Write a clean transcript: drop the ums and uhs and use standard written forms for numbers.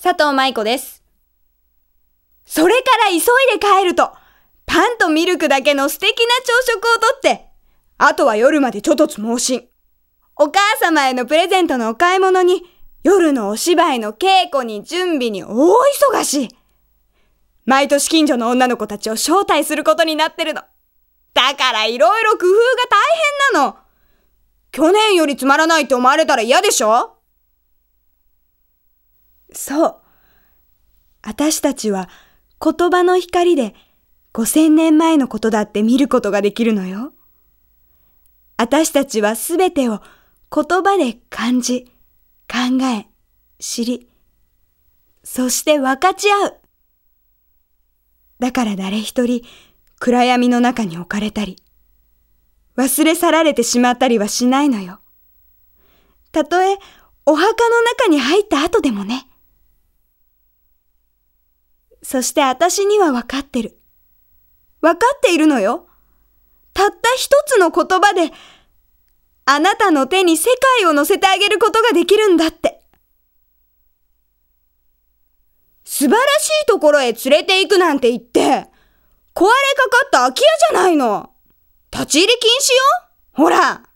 佐藤舞子です。それから急いで帰ると、パンとミルクだけの素敵な朝食をとって、あとは夜までちょとつ猛進。お母様へのプレゼントのお買い物に、夜のお芝居の稽古に準備に大忙し。毎年近所の女の子たちを招待することになってるの。だからいろいろ工夫が大変なの。去年よりつまらないって思われたら嫌でしょ？そう。私たちは言葉の光で5000年前のことだって見ることができるのよ。私たちはすべてを言葉で感じ、考え、知り、そして分かち合う。だから誰一人暗闇の中に置かれたり、忘れ去られてしまったりはしないのよ。たとえお墓の中に入った後でもね。そして私には分かってる。分かっているのよ。たった一つの言葉で、あなたの手に世界を乗せてあげることができるんだって。素晴らしいところへ連れて行くなんて言って、壊れかかった空き家じゃないの。立ち入り禁止よ。ほら。